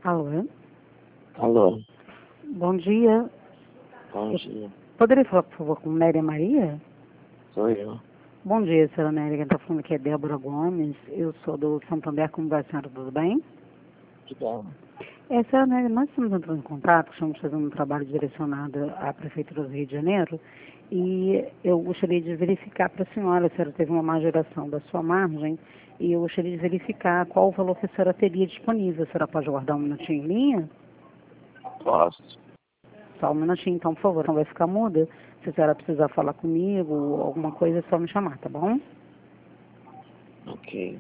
Alô? Alô, Bom dia. bom dia. Poderia falar, por favor, com Néria Maria? Sou eu. Bom dia, senhora Néria. Quem está falando aqui é Débora Gomes. Eu sou do Santander. Como vai, senhora? Tudo bem? Que bom. Senhora Néria, nós estamos entrando em contato, estamos fazendo um trabalho direcionado à Prefeitura do Rio de Janeiro e eu gostaria de verificar para a senhora teve uma majoração da sua margem e eu gostaria de verificar qual o valor que a senhora teria disponível. A senhora pode aguardar um minutinho em linha? Posso. Só um minutinho, então, por favor, não vai ficar muda. Se a senhora precisar falar comigo ou alguma coisa, é só me chamar, tá bom? Ok.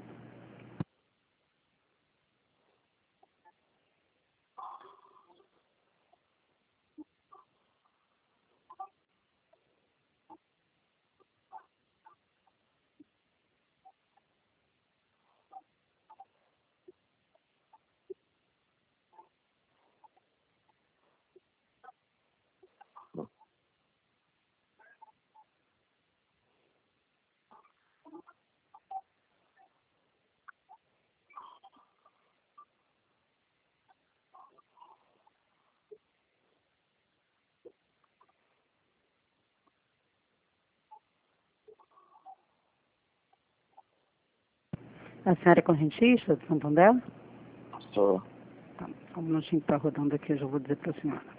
A senhora é correntista de Santander? Sou. Tá, só um minutinho que está rodando aqui, eu já vou dizer para a senhora.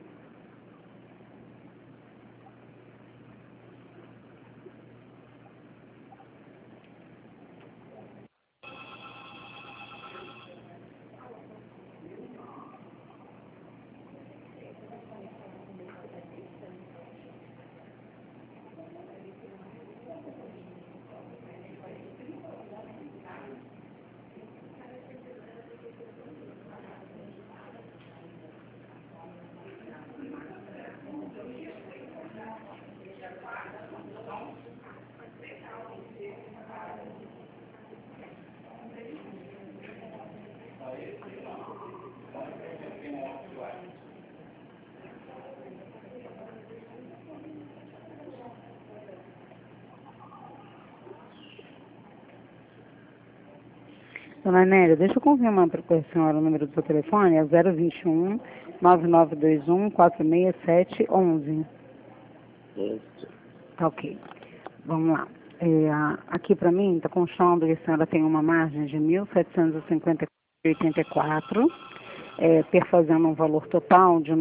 Dona Nélia, deixa eu confirmar para a senhora o número do seu telefone, é 021 9921 46711. Isso. Tá ok. Vamos lá. Aqui para mim está constando que a senhora tem uma margem de 1.754,84, perfazendo um valor total de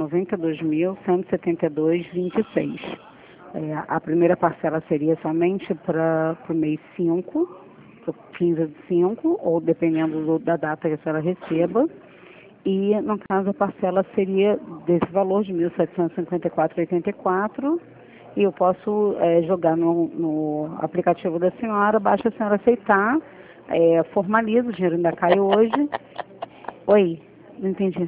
92.172,26. A primeira parcela seria somente para o mês 5, para 15 de 5, ou dependendo da data que a senhora receba. E, no caso, a parcela seria desse valor de 1.754,84, e eu posso jogar no aplicativo da senhora, basta a senhora aceitar, formaliza, o dinheiro ainda cai hoje. Oi, não entendi.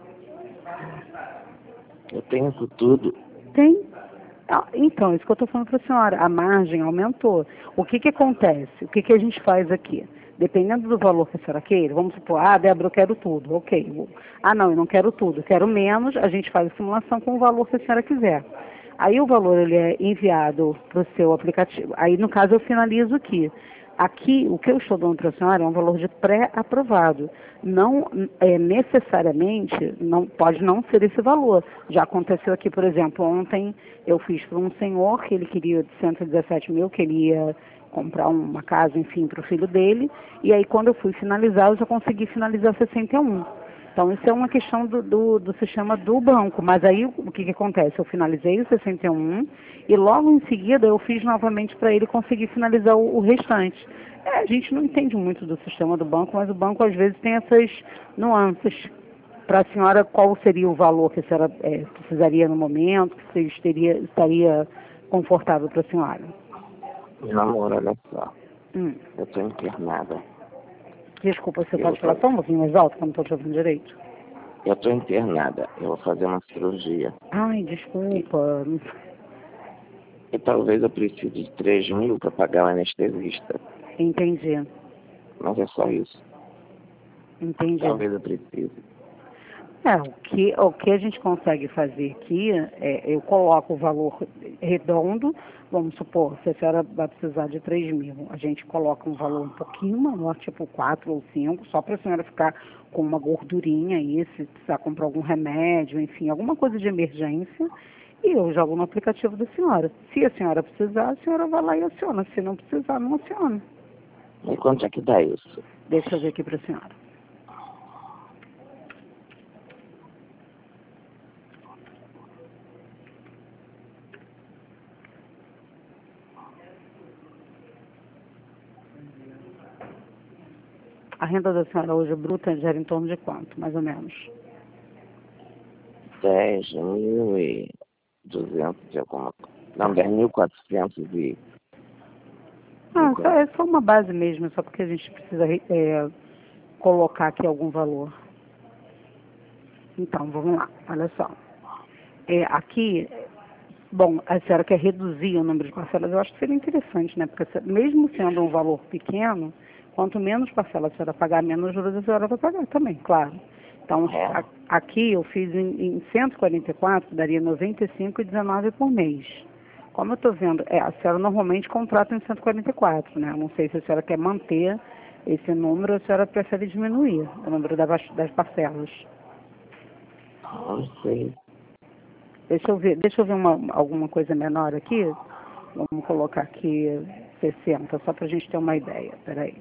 Eu tenho isso tudo. Tem? Então, isso que eu estou falando para a senhora, a margem aumentou. O que acontece? O que a gente faz aqui? Dependendo do valor que a senhora queira, vamos supor, Débora, eu quero tudo, ok. Não, eu não quero tudo, eu quero menos, a gente faz a simulação com o valor que a senhora quiser. Aí o valor ele é enviado para o seu aplicativo. Aí, no caso, eu finalizo aqui. Aqui, o que eu estou dando para a senhora é um valor de pré-aprovado. Não necessariamente, não, pode não ser esse valor. Já aconteceu aqui, por exemplo, ontem eu fiz para um senhor que ele queria de 117 mil, que ele ia comprar uma casa, enfim, para o filho dele. E aí, quando eu fui finalizar, eu já consegui finalizar 61. Então, isso é uma questão do sistema do banco. Mas aí, o que acontece? Eu finalizei o 61 e logo em seguida eu fiz novamente para ele conseguir finalizar o restante. A gente não entende muito do sistema do banco, mas o banco às vezes tem essas nuances. Para a senhora, qual seria o valor que a senhora precisaria no momento, que estaria confortável para a senhora? Meu amor, olha só. Hum. Eu tô internada. Desculpa, você pode falar só um pouquinho mais alto, que eu não estou te ouvindo direito? Eu tô internada. Eu vou fazer uma cirurgia. Ai, desculpa. E talvez eu precise de 3 mil para pagar o anestesista. Entendi. Mas é só isso. Entendi. Talvez eu precise. O que a gente consegue fazer aqui eu coloco o valor redondo, vamos supor, se a senhora vai precisar de 3.000, a gente coloca um valor um pouquinho maior, tipo 4 ou 5, só para a senhora ficar com uma gordurinha aí, se precisar comprar algum remédio, enfim, alguma coisa de emergência, e eu jogo no aplicativo da senhora. Se a senhora precisar, a senhora vai lá e aciona, se não precisar, não aciona. E quanto é que dá isso? Deixa eu ver aqui para a senhora. A renda da senhora hoje bruta gera em torno de quanto, mais ou menos? 10.200 de alguma coisa. Não, 10.400 e... É só uma base mesmo, só porque a gente precisa colocar aqui algum valor. Então, vamos lá, olha só. Aqui, bom, a senhora quer reduzir o número de parcelas, eu acho que seria interessante, né? Porque mesmo sendo um valor pequeno, quanto menos parcela a senhora pagar, menos juros a senhora vai pagar também, claro. Então, aqui eu fiz em 144, daria 95,19 por mês. Como eu estou vendo, a senhora normalmente contrata em 144, né? Eu não sei se a senhora quer manter esse número ou a senhora prefere diminuir o número das parcelas. Não sei. Deixa eu ver alguma coisa menor aqui. Vamos colocar aqui 60, só para a gente ter uma ideia. Peraí.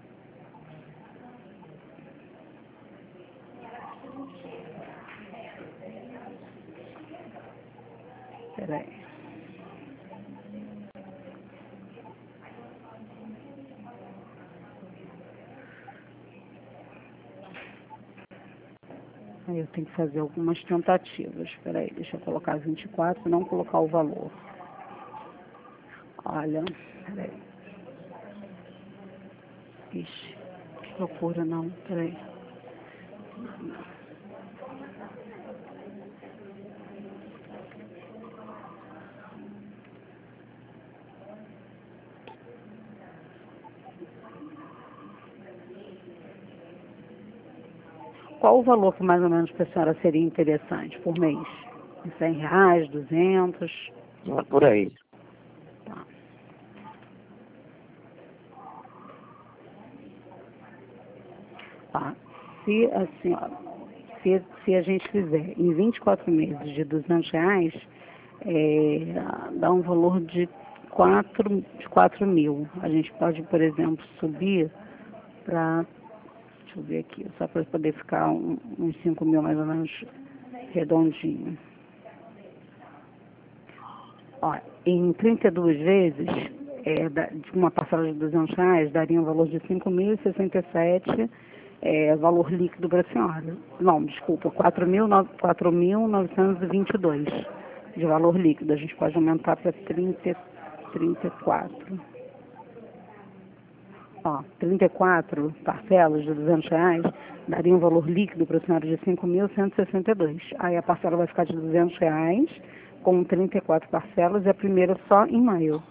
Peraí. Aí eu tenho que fazer algumas tentativas. Peraí, deixa eu colocar 24 e não colocar o valor. Olha, peraí. Ixi, que loucura, não. Peraí. Qual o valor que mais ou menos para a senhora seria interessante por mês? R$100, 200? É por aí. Tá. Tá. Se a senhora, se a gente fizer em 24 meses de R$200, dá um valor de 4.000. A gente pode, por exemplo, subir para, deixa eu ver aqui, só para poder ficar uns 5.000 mais ou menos redondinho. Ó, em 32 vezes, de uma parcela de R$200, daria um valor de 5.067, valor líquido para a senhora. Não, desculpa, 4.922 de valor líquido. A gente pode aumentar para 34. Ó, 34 parcelas de R$200 daria um valor líquido para a senhora de 5.162. Aí a parcela vai ficar de R$200 com 34 parcelas e a primeira só em maio.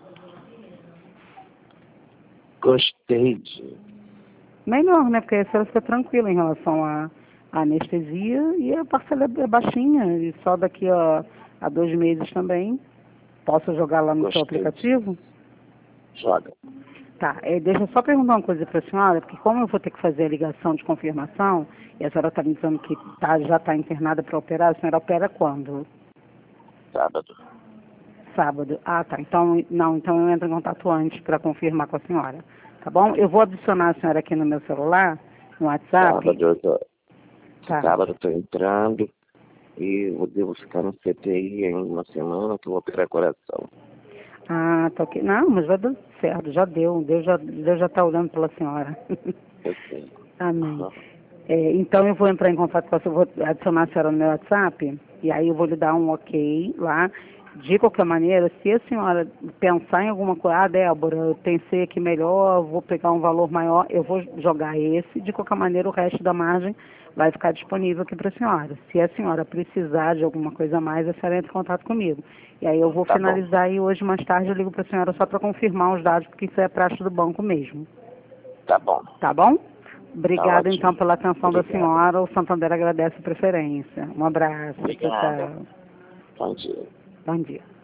Gostei de... Melhor, né? Porque aí a senhora fica tranquila em relação à anestesia e a parcela é baixinha e só daqui a 2 meses também. Posso jogar lá no seu aplicativo? Joga. Tá, deixa eu só perguntar uma coisa para a senhora, porque como eu vou ter que fazer a ligação de confirmação, e a senhora está me dizendo que já está internada para operar, a senhora opera quando? Sábado. Sábado. Ah, tá. Então eu entro em contato antes para confirmar com a senhora. Tá bom? Eu vou adicionar a senhora aqui no meu celular, no WhatsApp. Sábado eu tô entrando e eu devo ficar no CTI em uma semana que eu vou operar coração. Ah, tá ok. Não, mas vai dar certo, já deu. Deus já está olhando pela senhora. Eu sei. Amém. Então eu vou entrar em contato com a senhora, vou adicionar a senhora no meu WhatsApp, e aí eu vou lhe dar um ok lá. De qualquer maneira, se a senhora pensar em alguma coisa, Débora, eu pensei aqui melhor, vou pegar um valor maior, eu vou jogar esse, de qualquer maneira o resto da margem vai ficar disponível aqui para a senhora. Se a senhora precisar de alguma coisa a mais, a senhora entra em contato comigo. E aí eu vou finalizar e hoje mais tarde eu ligo para a senhora só para confirmar os dados, porque isso é praxe do banco mesmo. Tá bom. Tá bom? Obrigada, ótimo. então, pela atenção da Obrigado. senhora. O Santander agradece a preferência. Um abraço. Obrigada. Tchau. Bom dia. Bom dia.